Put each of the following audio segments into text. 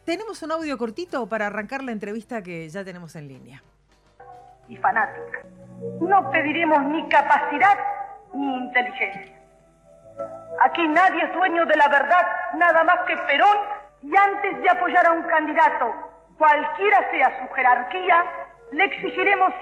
tenemos un audio cortito para arrancar la entrevista que ya tenemos en línea. Y fanática. No pediremos ni capacidad ni inteligencia. Aquí nadie es dueño de la verdad, nada más que Perón, y antes de apoyar a un candidato, cualquiera sea su jerarquía, le exigiremos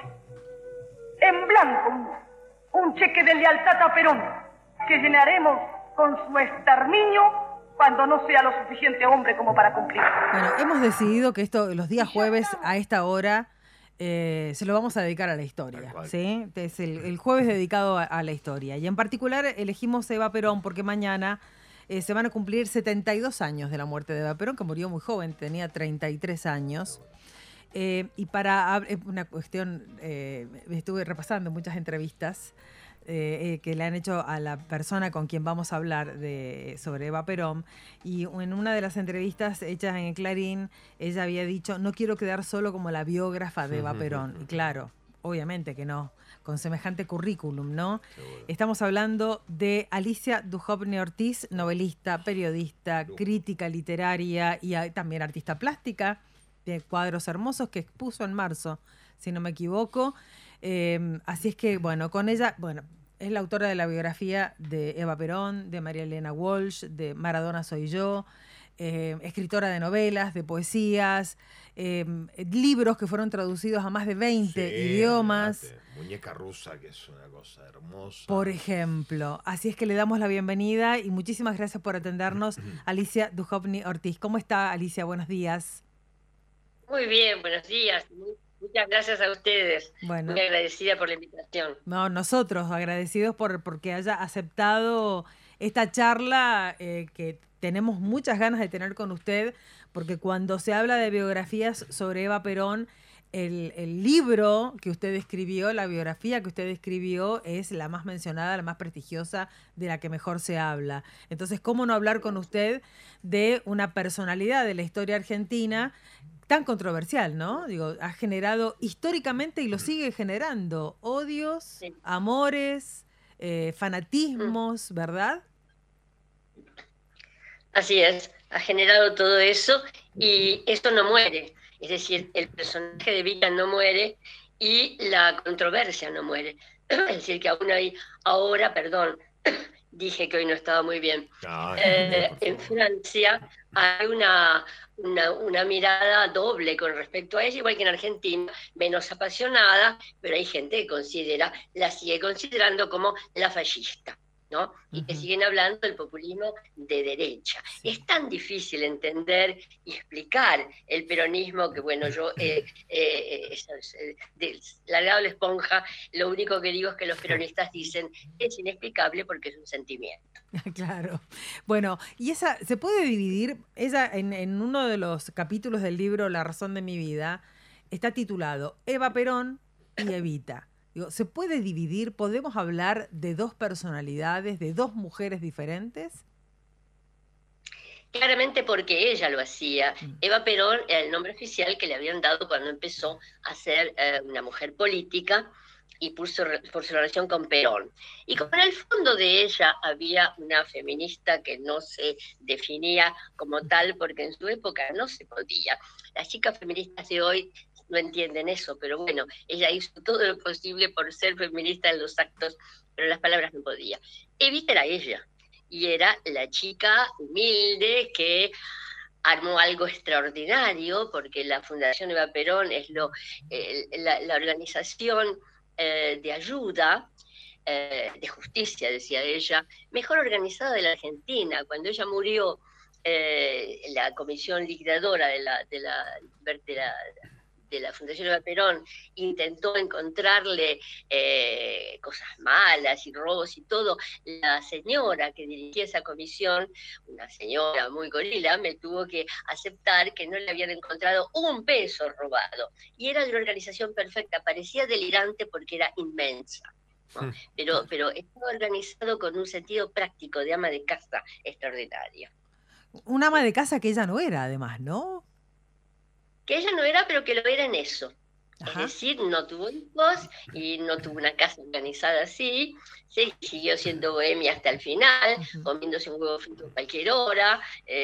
en blanco un cheque de lealtad a Perón, que llenaremos con su exterminio cuando no sea lo suficiente hombre como para cumplir. Bueno, hemos decidido que los días jueves a esta hora se lo vamos a dedicar a la historia, ¿sí? Es el jueves dedicado a la historia. Y en particular elegimos Eva Perón porque mañana se van a cumplir 72 años de la muerte de Eva Perón, que murió muy joven, tenía 33 años. Y para una cuestión, estuve repasando muchas entrevistas que le han hecho a la persona con quien vamos a hablar sobre Eva Perón, y en una de las entrevistas hechas en el Clarín, ella había dicho: no quiero quedar solo como la biógrafa de Eva Perón. Y claro, obviamente que no, con semejante currículum, ¿no? Seguro. Estamos hablando de Alicia Duhovne Ortiz, novelista, periodista, crítica literaria y también artista plástica, de cuadros hermosos que expuso en marzo, si no me equivoco. Así es que, bueno, con ella, es la autora de la biografía de Eva Perón, de María Elena Walsh, de Maradona soy yo, escritora de novelas, de poesías, libros que fueron traducidos a más de 20 idiomas. Muñeca rusa, que es una cosa hermosa. Por ejemplo. Así es que le damos la bienvenida y muchísimas gracias por atendernos, Alicia Duhovne Ortiz. ¿Cómo está, Alicia? Buenos días. Muy bien, buenos días. Muchas gracias a ustedes. Bueno, muy agradecida por la invitación. No, nosotros agradecidos porque haya aceptado esta charla que tenemos muchas ganas de tener con usted, porque cuando se habla de biografías sobre Eva Perón, el libro que usted escribió, la biografía que usted escribió, es la más mencionada, la más prestigiosa, de la que mejor se habla. Entonces, ¿cómo no hablar con usted de una personalidad de la historia argentina tan controversial, ¿no? Digo, ha generado históricamente y lo sigue generando odios, sí, amores, fanatismos, ¿verdad? Así es, ha generado todo eso y esto no muere. Es decir, el personaje de Evita no muere y la controversia no muere. Es decir, que aún hay ahora, dije que hoy no estaba muy bien. En Francia hay una mirada doble con respecto a ella, igual que en Argentina, menos apasionada, pero hay gente que la sigue considerando como la fascista, ¿no? Y que siguen hablando del populismo de derecha. Sí. Es tan difícil entender y explicar el peronismo que, bueno, yo, largado la esponja, lo único que digo es que los peronistas dicen es inexplicable porque es un sentimiento. Claro. Bueno, y esa se puede dividir, ella en uno de los capítulos del libro La razón de mi vida, está titulado Eva Perón y Evita. Digo, ¿se puede dividir? ¿Podemos hablar de dos personalidades, de dos mujeres diferentes? Claramente porque ella lo hacía. Eva Perón era el nombre oficial que le habían dado cuando empezó a ser una mujer política y por su relación con Perón. Y como en el fondo de ella había una feminista que no se definía como tal, porque en su época no se podía. Las chicas feministas de hoy no entienden eso, pero bueno, ella hizo todo lo posible por ser feminista en los actos, pero en las palabras no podía. Evita era ella, y era la chica humilde que armó algo extraordinario, porque la Fundación Eva Perón es la organización de ayuda, de justicia, decía ella, mejor organizada de la Argentina. Cuando ella murió, la comisión liquidadora de la Fundación Eva Perón intentó encontrarle cosas malas y robos y todo. La señora que dirigía esa comisión, una señora muy gorila, me tuvo que aceptar que no le habían encontrado un peso robado. Y era de una organización perfecta, parecía delirante porque era inmensa, ¿no? Pero estaba organizado con un sentido práctico de ama de casa extraordinario. Un ama de casa que ella no era, además, ¿no? Que ella no era, pero que lo era en eso. Es Ajá. decir, no tuvo hijos y no tuvo una casa organizada así, se siguió siendo bohemia hasta el final, Ujú. comiéndose un huevo frito a cualquier hora,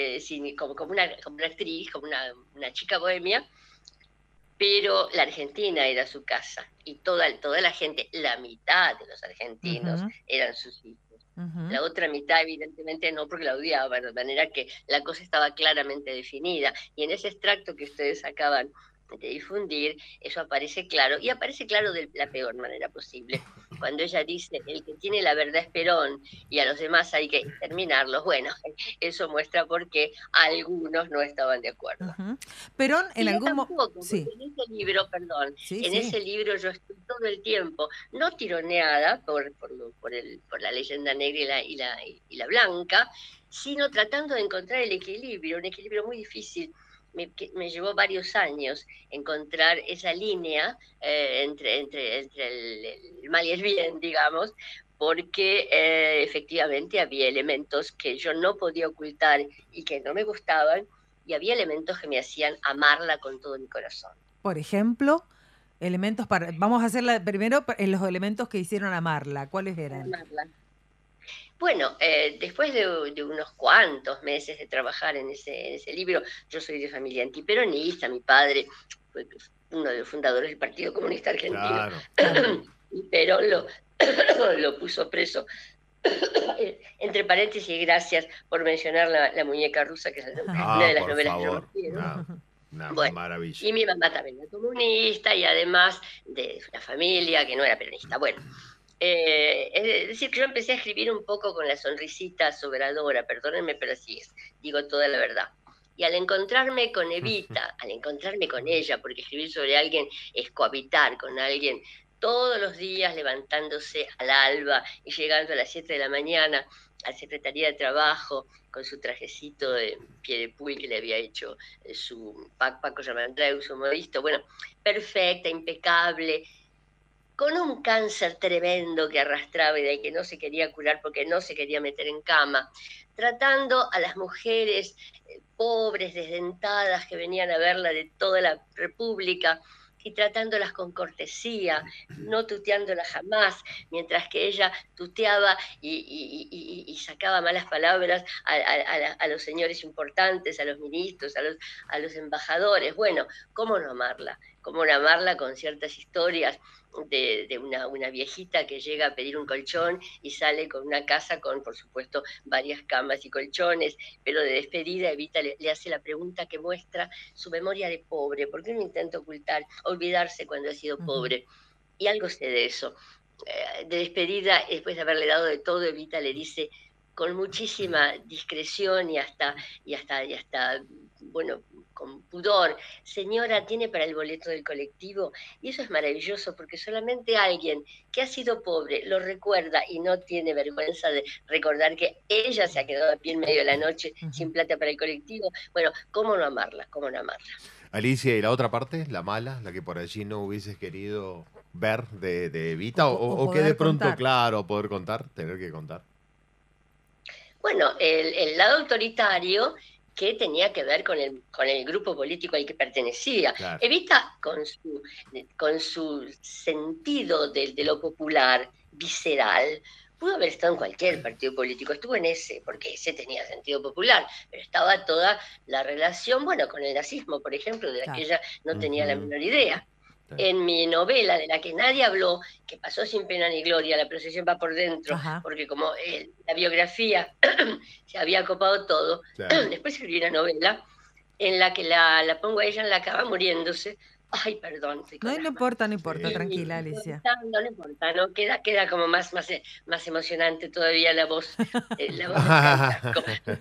como una actriz, como una chica bohemia, pero la Argentina era su casa y toda la gente, la mitad de los argentinos Ujú. eran sus hijos. Ujú. La otra mitad, evidentemente, no, porque la odiaban, de manera que la cosa estaba claramente definida. Y en ese extracto que ustedes acaban de difundir, eso aparece claro, y aparece claro de la peor manera posible. Cuando ella dice, el que tiene la verdad es Perón, y a los demás hay que exterminarlos, bueno, eso muestra por qué algunos no estaban de acuerdo. Ujú. Perón en Y yo algún tampoco, porque sí, en ese libro, perdón, sí, en sí. ese libro yo estoy todo el tiempo, no tironeada por la leyenda negra y la blanca, sino tratando de encontrar el equilibrio, un equilibrio muy difícil. Me llevó varios años encontrar esa línea entre el mal y el bien, digamos, porque efectivamente había elementos que yo no podía ocultar y que no me gustaban, y había elementos que me hacían amarla con todo mi corazón. Por ejemplo, elementos para vamos a hacerla primero en los elementos que hicieron amarla. ¿Cuáles eran? Amarla. Bueno, después de unos cuantos meses de trabajar en ese libro, yo soy de familia antiperonista, mi padre fue uno de los fundadores del Partido Comunista Argentino, Claro. Claro. y Perón lo puso preso. Entre paréntesis, gracias por mencionar la muñeca rusa, que es una Ah, de las por novelas que yo más favor. quiero. Una Bueno, maravilla. y mi mamá también era comunista y además de una familia que no era peronista. Bueno, es decir, que yo empecé a escribir un poco con la sonrisita sobradora, perdónenme, pero así es, digo toda la verdad. Y al encontrarme con Evita, al encontrarme con ella, porque escribir sobre alguien es cohabitar con alguien todos los días levantándose al alba y llegando a las 7 de la mañana a la Secretaría de Trabajo con su trajecito de pie de puy que le había hecho su Paco Yamandreu, su modisto, bueno, perfecta, impecable, con un cáncer tremendo que arrastraba y de que no se quería curar porque no se quería meter en cama, tratando a las mujeres pobres, desdentadas, que venían a verla de toda la República, y tratándolas con cortesía, no tuteándolas jamás, mientras que ella tuteaba y sacaba malas palabras a los señores importantes, a los ministros, a los embajadores. Bueno, ¿cómo no amarla? ¿Cómo no amarla con ciertas historias de una viejita que llega a pedir un colchón y sale con una casa con, por supuesto, varias camas y colchones, pero de despedida Evita le hace la pregunta que muestra su memoria de pobre, porque uno intenta olvidarse cuando ha sido pobre, y algo sé de eso. De despedida, después de haberle dado de todo, Evita le dice con muchísima discreción y hasta, bueno, con pudor, señora, ¿tiene para el boleto del colectivo? Y eso es maravilloso porque solamente alguien que ha sido pobre lo recuerda y no tiene vergüenza de recordar que ella se ha quedado a pie en medio de la noche sin plata para el colectivo. Bueno, ¿cómo no amarla? ¿Cómo no amarla? Alicia, ¿y la otra parte, la mala, la que por allí no hubieses querido ver de Evita? O O que de poder pronto, contar. claro, poder contar, tener que contar? Bueno, el lado autoritario que tenía que ver con el grupo político al que pertenecía. Claro. Evita, con su sentido de lo popular, visceral, pudo haber estado en cualquier partido político, estuvo en ese, porque ese tenía sentido popular, pero estaba toda la relación, bueno, con el nazismo, por ejemplo, de la que Claro. ella no tenía la Ujú. menor idea. Sí. En mi novela, de la que nadie habló, que pasó sin pena ni gloria, La procesión va por dentro, Ajá. porque como la biografía se había copado todo, Claro. después escribí una novela en la que la pongo a ella en la cama muriéndose. Ay, perdón, estoy con No, las no manos. importa, no importa, Sí. tranquila, Y Alicia. contando, no importa, ¿no? Queda como más emocionante todavía la voz de Francisco.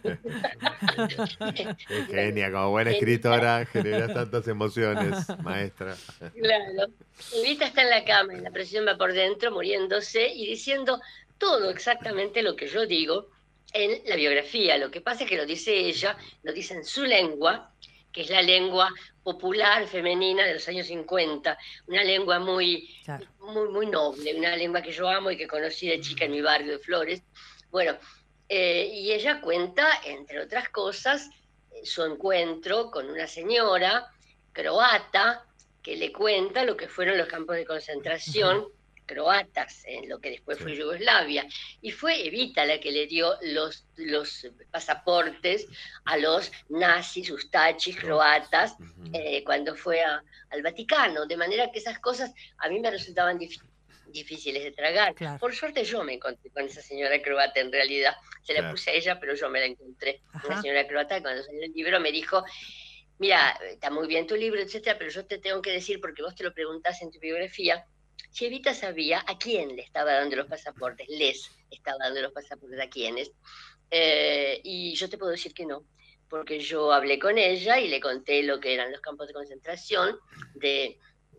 Es Bueno, genia, como buena en esta, escritora, genera tantas emociones, maestra. claro, Evita está en la cama, en la presión va por dentro, muriéndose y diciendo todo exactamente lo que yo digo en la biografía. Lo que pasa es que lo dice ella, lo dice en su lengua, que es la lengua popular femenina de los años 50, una lengua Claro. muy noble, una lengua que yo amo y que conocí de chica en mi barrio de Flores. Bueno, y ella cuenta, entre otras cosas, su encuentro con una señora croata que le cuenta lo que fueron los campos de concentración croatas, en lo que después fue Yugoslavia. Y fue Evita la que le dio los pasaportes a los nazis, ustachis, croatas, cuando fue al Vaticano. De manera que esas cosas a mí me resultaban difíciles de tragar. Claro. Por suerte yo me encontré con esa señora croata en realidad. Se la Claro. puse a ella, pero yo me la encontré. Ajá. Una señora croata, cuando salió el libro me dijo: mira, está muy bien tu libro, etcétera, pero yo te tengo que decir, porque vos te lo preguntás en tu biografía, si Evita sabía a quién le estaba dando los pasaportes, les estaba dando los pasaportes a quiénes. Y yo te puedo decir que no, porque yo hablé con ella y le conté lo que eran los campos de concentración de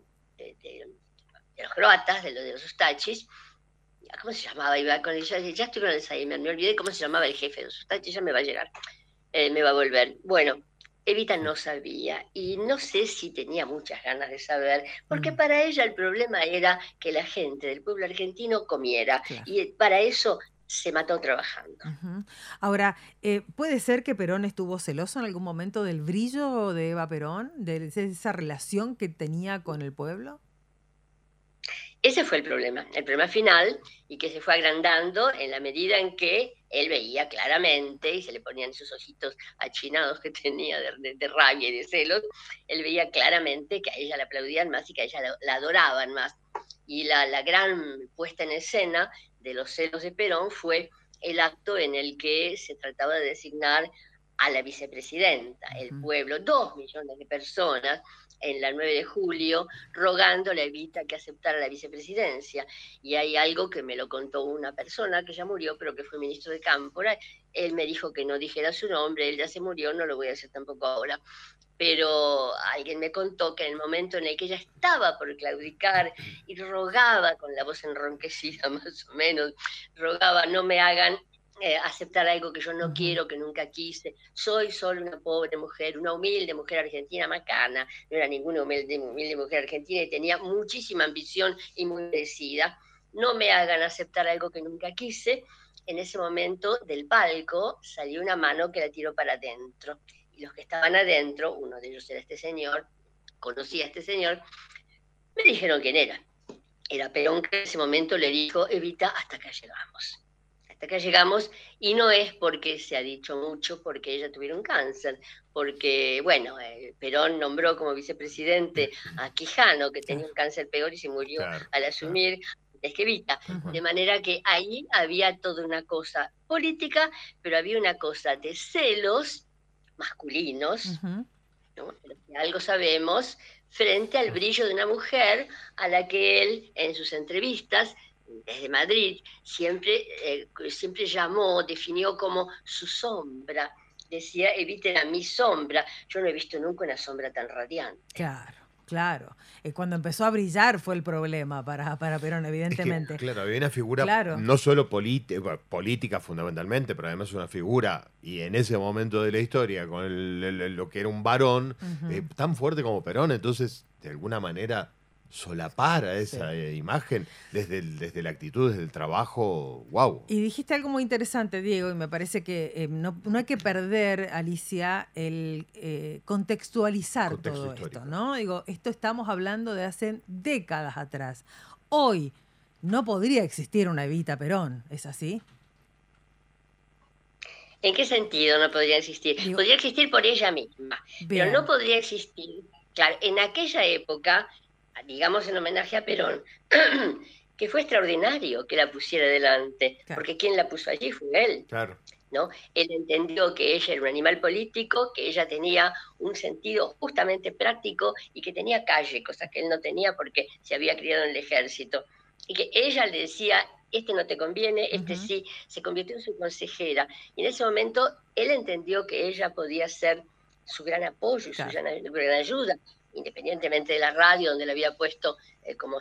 los croatas, de los ustachis. ¿Cómo se llamaba? Iba con ella, ya estoy con Alzheimer, me olvidé cómo se llamaba el jefe de los ustachis, ya me va a llegar, me va a volver. Bueno, Evita no sabía, y no sé si tenía muchas ganas de saber, porque para ella el problema era que la gente del pueblo argentino comiera, Claro. y para eso se mató trabajando. Ahora, ¿puede ser que Perón estuvo celoso en algún momento del brillo de Eva Perón, de esa relación que tenía con el pueblo? Ese fue el problema final, y que se fue agrandando en la medida en que él veía claramente, y se le ponían esos ojitos achinados que tenía de rabia y de celos, él veía claramente que a ella la aplaudían más y que a ella la adoraban más. Y la gran puesta en escena de los celos de Perón fue el acto en el que se trataba de designar a la vicepresidenta, el pueblo, 2 millones de personas, en la 9 de julio, rogándole a Evita que aceptara la vicepresidencia. Y hay algo que me lo contó una persona que ya murió, pero que fue ministro de Cámpora. Él me dijo que no dijera su nombre, él ya se murió, no lo voy a hacer tampoco ahora. Pero alguien me contó que en el momento en el que ella estaba por claudicar y rogaba con la voz enronquecida más o menos, rogaba: no me hagan aceptar algo que yo no quiero, que nunca quise, soy solo una pobre mujer, una humilde mujer argentina macana, no era ninguna humilde mujer argentina y tenía muchísima ambición y muy merecida, no me hagan aceptar algo que nunca quise. En ese momento del palco salió una mano que la tiró para adentro, y los que estaban adentro, uno de ellos era este señor, conocía a este señor, me dijeron quién era. Era Perón, que en ese momento le dijo: Evita, hasta acá llegamos. Hasta acá llegamos, y no es porque se ha dicho mucho porque ella tuviera un cáncer, porque, bueno, Perón nombró como vicepresidente a Quijano, que tenía un cáncer peor y se murió al asumir antes que Evita. De manera que ahí había toda una cosa política, pero había una cosa de celos masculinos, ¿no? Algo sabemos, frente al brillo de una mujer a la que él, en sus entrevistas desde Madrid, siempre llamó, definió como su sombra. Decía: Evita era mi sombra. Yo no he visto nunca una sombra tan radiante. Claro. Cuando empezó a brillar fue el problema para Perón, evidentemente. Es que, claro, había una figura no solo política fundamentalmente, pero además una figura, y en ese momento de la historia, con lo que era un varón, tan fuerte como Perón. Entonces, de alguna manera, solapar a esa imagen desde la actitud, desde el trabajo, wow. Y dijiste algo muy interesante, Diego, y me parece que no hay que perder, Alicia, el contextualizar todo esto, ¿no? Digo, esto estamos hablando de hace décadas atrás. Hoy no podría existir una Evita Perón, ¿es así? ¿En qué sentido no podría existir? Podría existir por ella misma, pero no podría existir, claro, en aquella época, digamos en homenaje a Perón, que fue extraordinario que la pusiera delante, porque quien la puso allí fue él. ¿No? Él entendió que ella era un animal político, que ella tenía un sentido justamente práctico y que tenía calle, cosa que él no tenía porque se había criado en el ejército. Y que ella le decía: este no te conviene, este sí, se convirtió en su consejera. Y en ese momento él entendió que ella podía ser su gran apoyo, su gran ayuda, independientemente de la radio, donde le había puesto como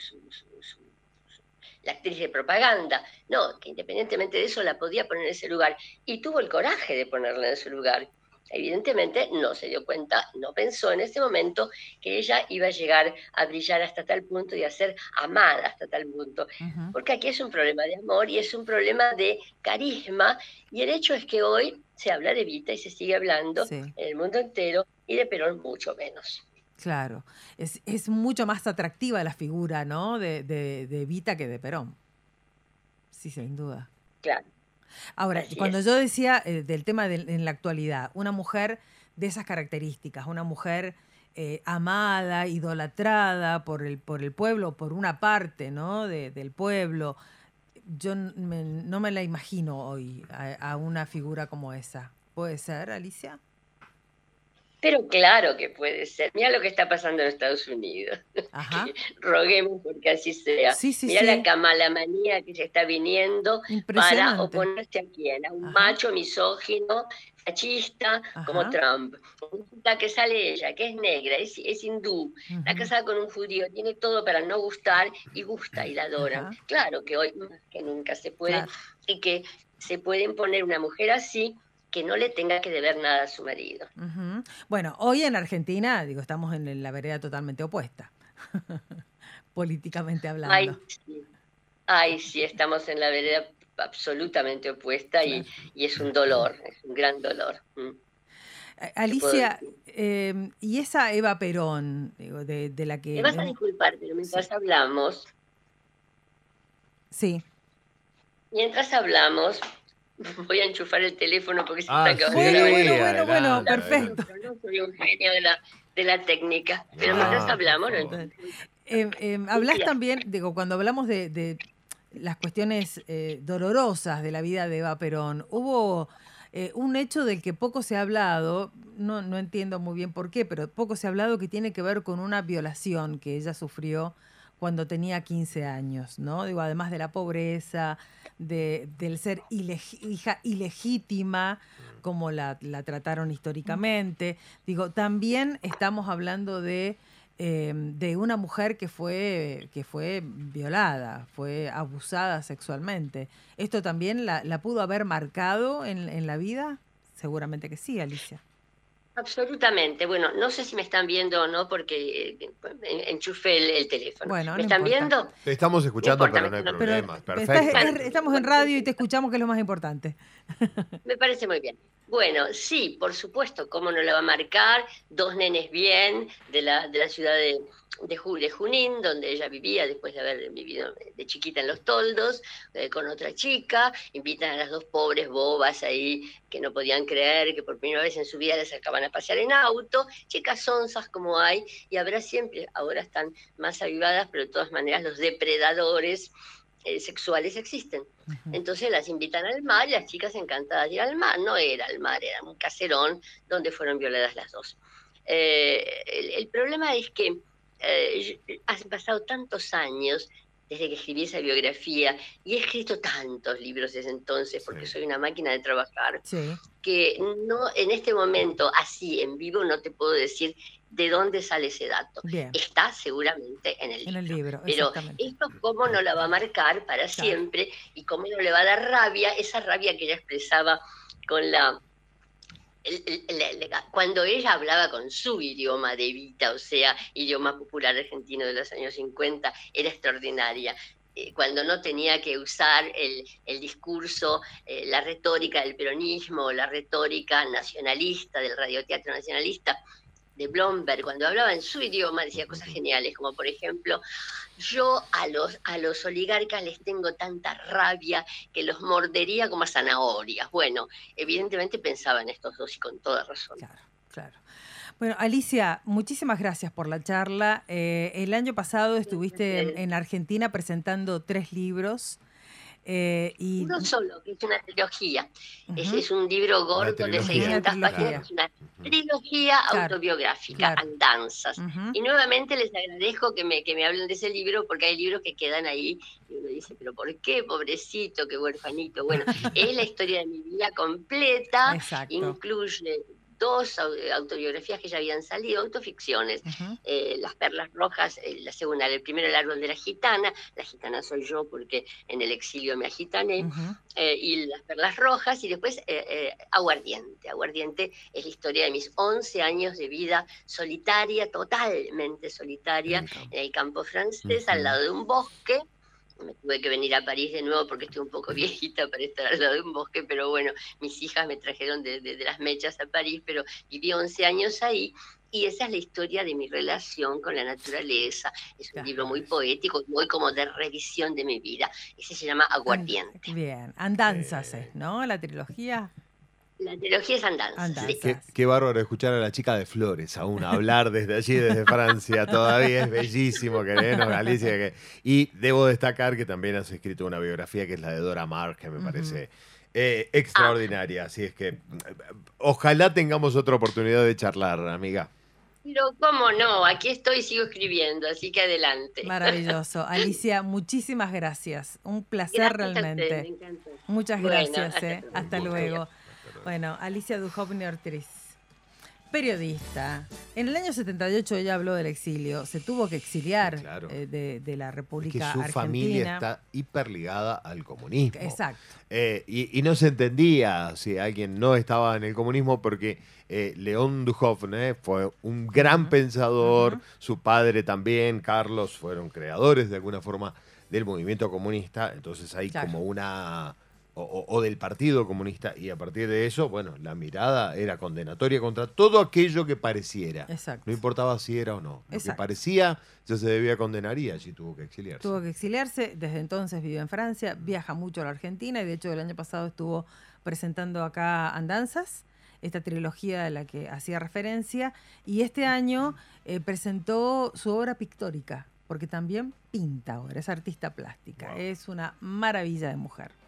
la actriz de propaganda. No, que independientemente de eso la podía poner en ese lugar, y tuvo el coraje de ponerla en ese lugar. Evidentemente no se dio cuenta, no pensó en ese momento que ella iba a llegar a brillar hasta tal punto y a ser amada hasta tal punto. Porque aquí es un problema de amor y es un problema de carisma, y el hecho es que hoy se habla de Evita y se sigue hablando en el mundo entero, y de Perón mucho menos. Claro. Es mucho más atractiva la figura, ¿no? de Evita que de Perón. Sí, sin duda. Claro. Ahora, cuando yo decía del tema en la actualidad, una mujer de esas características, una mujer amada, idolatrada por el pueblo, por una parte, ¿no? del pueblo, yo no me la imagino hoy a una figura como esa. ¿Puede ser, Alicia? Pero claro que puede ser. Mira lo que está pasando en Estados Unidos. Ajá. Roguemos porque así sea. Sí, sí, Mira sí. la camalamanía que se está viniendo para oponerse a quién, a un macho misógino, machista, como Trump. La que sale ella, que es negra, es hindú, está casada con un judío, tiene todo para no gustar y gusta y la adoran. Claro que hoy más que nunca se puede, y que se puede imponer una mujer así, que no le tenga que deber nada a su marido. Bueno, hoy en Argentina, digo, estamos en la vereda totalmente opuesta, políticamente hablando. Ay, sí, estamos en la vereda absolutamente opuesta, claro. y es un dolor, es un gran dolor. Alicia, y esa Eva Perón, digo, de la que... Me vas a disculpar, pero mientras hablamos... Sí. Mientras hablamos... Voy a enchufar el teléfono porque se está acabando. Bueno, perfecto. No soy un genio de la técnica, pero mientras hablamos... Hablás también, digo, cuando hablamos de las cuestiones dolorosas de la vida de Eva Perón, hubo un hecho del que poco se ha hablado, no entiendo muy bien por qué, pero poco se ha hablado, que tiene que ver con una violación que ella sufrió cuando tenía 15 años, ¿no? Digo, además de la pobreza, del ser hija ilegítima, como la trataron históricamente. Digo, también estamos hablando de una mujer que fue violada, fue abusada sexualmente. ¿Esto también la pudo haber marcado en la vida? Seguramente que sí, Alicia. Absolutamente. Bueno, no sé si me están viendo o no porque enchufé el teléfono. Bueno, ¿Me están viendo? Te estamos escuchando, pero no hay problema. Perfecto. Estamos en radio y te escuchamos, que es lo más importante. Me parece muy bien. Bueno, sí, por supuesto, cómo no la va a marcar. Dos nenes bien de la ciudad de Junín, donde ella vivía después de haber vivido de chiquita en Los Toldos, con otra chica. Invitan a las dos pobres bobas ahí que no podían creer que por primera vez en su vida les sacaban a pasear en auto. Chicas sonzas como hay, y habrá siempre, ahora están más avivadas, pero de todas maneras los depredadores sexuales existen. Entonces las invitan al mar y las chicas encantadas de ir al mar. No era el mar, era un caserón donde fueron violadas las dos. El problema es que han pasado tantos años desde que escribí esa biografía y he escrito tantos libros desde entonces porque soy una máquina de trabajar, que no, en este momento así en vivo no te puedo decir de dónde sale ese dato. Bien. Está seguramente en el libro. Pero esto cómo no la va a marcar para siempre y cómo no le va a dar rabia, esa rabia que ella expresaba con cuando ella hablaba con su idioma de Evita, o sea, idioma popular argentino de los años 50, era extraordinaria. Cuando no tenía que usar el discurso, la retórica del peronismo, la retórica nacionalista, del radioteatro nacionalista de Blomberg, cuando hablaba en su idioma decía cosas geniales, como por ejemplo: yo a los oligarcas les tengo tanta rabia que los mordería como a zanahorias. Bueno, evidentemente pensaba en estos dos y con toda razón. Claro. Bueno, Alicia, muchísimas gracias por la charla. El año pasado estuviste en Argentina presentando 3 libros. Uno solo, que es una trilogía. Es un libro gordo de 600 páginas, es una trilogía autobiográfica, Andanzas. Y nuevamente les agradezco que me hablen de ese libro, porque hay libros que quedan ahí y uno dice, pero ¿por qué? Pobrecito, qué huerfanito. Bueno, es la historia de mi vida completa, incluye 2 autobiografías que ya habían salido, autoficciones. Las Perlas Rojas, la segunda, el primero, El Árbol de la Gitana soy yo porque en el exilio me agitané, y Las Perlas Rojas, y después Aguardiente. Aguardiente es la historia de mis 11 años de vida solitaria, totalmente solitaria, en el campo francés, al lado de un bosque, Me tuve que venir a París de nuevo porque estoy un poco viejita para estar al lado de un bosque, pero bueno, mis hijas me trajeron de las mechas a París, pero viví 11 años ahí. Y esa es la historia de mi relación con la naturaleza. Es un libro muy poético, muy como de revisión de mi vida. Ese se llama Aguardiente. Bien, Andanzas, ¿no? La trilogía. La trilogía es Andanzas. Sí. Qué bárbaro escuchar a la chica de Flores aún hablar desde allí, desde Francia. Todavía es bellísimo, querido Alicia. Y debo destacar que también has escrito una biografía que es la de Dora Maar, que me parece extraordinaria. Así es que ojalá tengamos otra oportunidad de charlar, amiga. Pero cómo no, aquí estoy y sigo escribiendo, así que adelante. Maravilloso. Alicia, muchísimas gracias. Un placer realmente. A usted, me encantó. Muchas gracias. Bueno, hasta luego. Bueno, Alicia Duhovne Ortiz, periodista. En el año 78 ella habló del exilio. Se tuvo que exiliar de la República Argentina. Su familia está hiperligada al comunismo. Exacto. Y no se entendía si alguien no estaba en el comunismo porque León Duhovne fue un gran pensador, su padre también, Carlos, fueron creadores de alguna forma del movimiento comunista. Entonces hay como una... O del Partido Comunista, y a partir de eso, bueno, la mirada era condenatoria contra todo aquello que pareciera. Exacto. No importaba si era o no. Lo que parecía ya se debía condenar y allí tuvo que exiliarse. Tuvo que exiliarse, desde entonces vive en Francia, viaja mucho a la Argentina y de hecho el año pasado estuvo presentando acá Andanzas, esta trilogía a la que hacía referencia, y este año presentó su obra pictórica, porque también pinta ahora, es artista plástica, es una maravilla de mujer.